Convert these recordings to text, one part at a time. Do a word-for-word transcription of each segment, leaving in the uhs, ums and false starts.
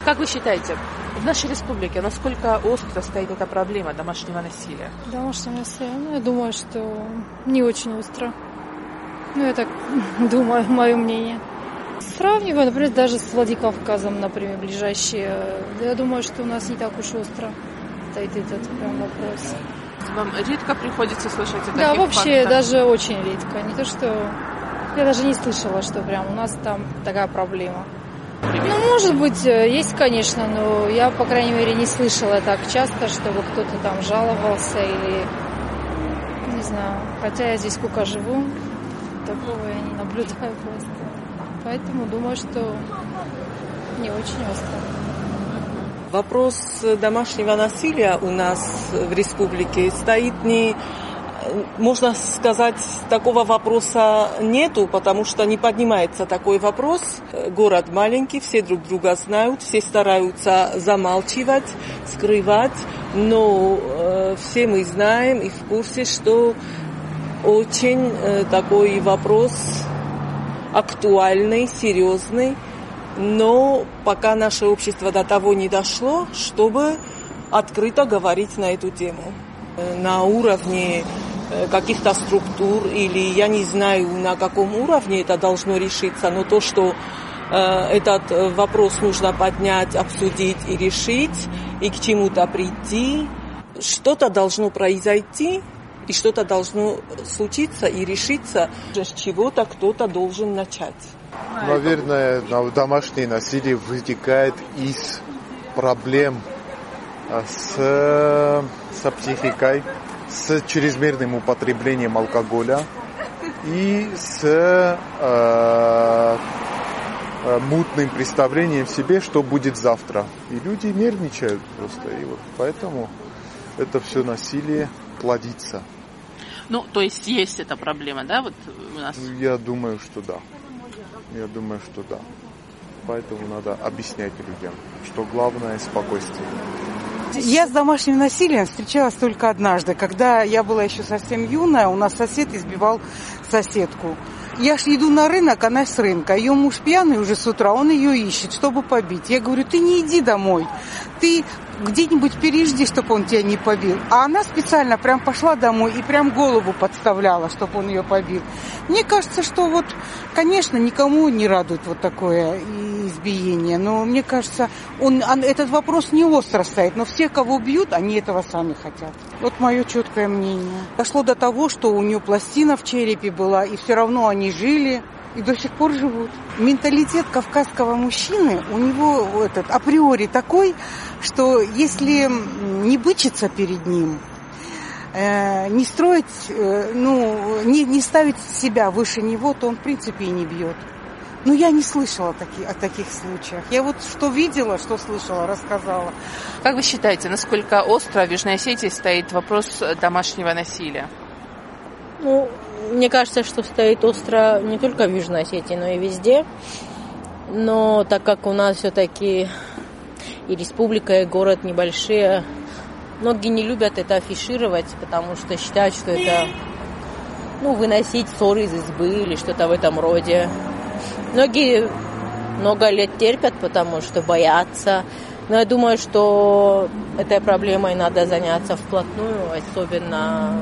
Как вы считаете, в нашей республике насколько остро стоит эта проблема домашнего насилия? Домашнего насилия? Ну, я думаю, что не очень остро. Ну, я так думаю, мое мнение. Сравнивая, например, даже с Владикавказом, например, ближайшие, я думаю, что у нас не так уж остро стоит этот прям вопрос. Вам редко приходится слышать о таких Да, вообще фактах? даже очень редко. Не то, что... Я даже не слышала, что прям у нас там такая проблема. Ну, может быть, есть, конечно, но я, по крайней мере, не слышала так часто, чтобы кто-то там жаловался или... Не знаю. Хотя я здесь сколько живу, такого я не наблюдаю просто. Поэтому думаю, что не очень остро. Вопрос домашнего насилия у нас в республике стоит не... Можно сказать, такого вопроса нету, потому что не поднимается такой вопрос. Город маленький, все друг друга знают, все стараются замалчивать, скрывать, но э, все мы знаем и в курсе, что очень э, такой вопрос актуальный, серьезный, но пока наше общество до того не дошло, чтобы открыто говорить на эту тему. На уровне каких-то структур или я не знаю, на каком уровне это должно решиться, но то, что э, этот вопрос нужно поднять, обсудить и решить, и к чему-то прийти, что-то должно произойти, и что-то должно случиться и решиться, с чего-то кто-то должен начать. Наверное, домашнее насилие вытекает из проблем с, с психикой, с чрезмерным употреблением алкоголя и с э, мутным представлением себе, что будет завтра. И люди нервничают просто. И вот поэтому это все насилие плодится. Ну, то есть есть эта проблема, да, вот у нас? Я думаю, что да. Я думаю, что да. Поэтому надо объяснять людям, что главное спокойствие. Я с домашним насилием встречалась только однажды, когда я была еще совсем юная, у нас сосед избивал соседку. Я ж иду на рынок, она с рынка. Ее муж пьяный уже с утра, он ее ищет, чтобы побить. Я говорю, ты не иди домой, ты где-нибудь пережди, чтобы он тебя не побил. А она специально прям пошла домой и прям голову подставляла, чтобы он ее побил. Мне кажется, что вот, конечно, никому не радует вот такое избиение, но мне кажется, он, он, этот вопрос не остро стоит, но все, кого бьют, они этого сами хотят. Вот мое четкое мнение. Дошло до того, что у нее пластина в черепе была, и все равно они жили. И до сих пор живут. Менталитет кавказского мужчины у него этот, априори такой, что если не бычиться перед ним, э, не строить, э, ну, не, не ставить себя выше него, то он в принципе и не бьет. Но я не слышала таки, о таких случаях. Я вот что видела, что слышала, рассказала. Как вы считаете, насколько остро в Южной Осетии стоит вопрос домашнего насилия? Ну, мне кажется, что стоит остро не только в Южной Осетии, но и везде. Но так как у нас все-таки и республика, и город небольшие, многие не любят это афишировать, потому что считают, что это, ну, выносить ссоры из избы или что-то в этом роде. Многие много лет терпят, потому что боятся. Но я думаю, что этой проблемой надо заняться вплотную, особенно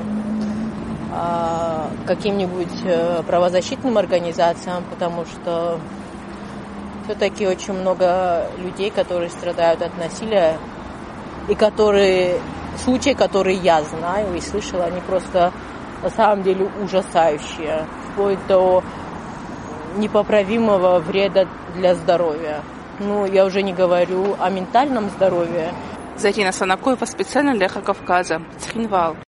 каким-нибудь правозащитным организациям, потому что все-таки очень много людей, которые страдают от насилия, и которые, случаи, которые я знаю и слышала, они просто на самом деле ужасающие, вплоть до непоправимого вреда для здоровья. Ну, я уже не говорю о ментальном здоровье. Зарина Санакоева специально для Эхо Кавказа. Цхинвал.